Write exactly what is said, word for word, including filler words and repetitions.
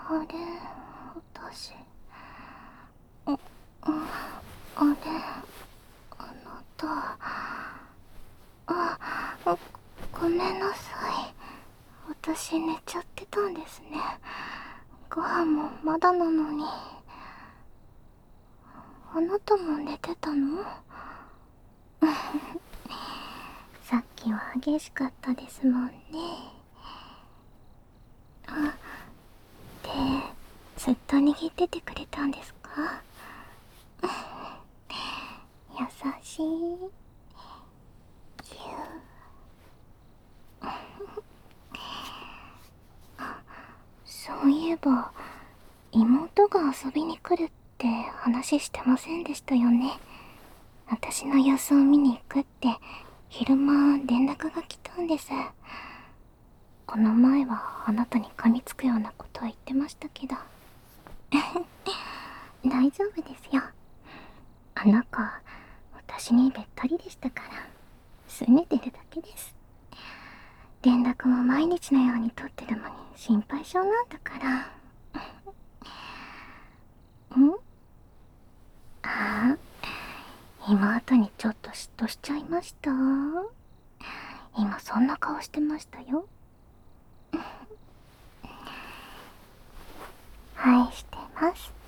あれ、私、あ、ああれ、あなた、あ、ごごめんなさい。私寝ちゃってたんですね。ご飯もまだなのに。あなたも寝てたの？さっきは激しかったですもんね。あ、手、ずっと握っててくれたんですか？優しい。ぎゅそういえば、妹が遊びに来るって話してませんでしたよね。私の様子を見に行くって昼間連絡が来たんです。この前はあなたに噛みつくようなことは言ってましたけど。大丈夫ですよ。あの子、私にべったりでしたから、拗ねてるだけです。連絡も毎日のように取ってるのに心配性なんだから。ん？ああ、妹にちょっと嫉妬しちゃいました？今そんな顔してましたよ。愛してます。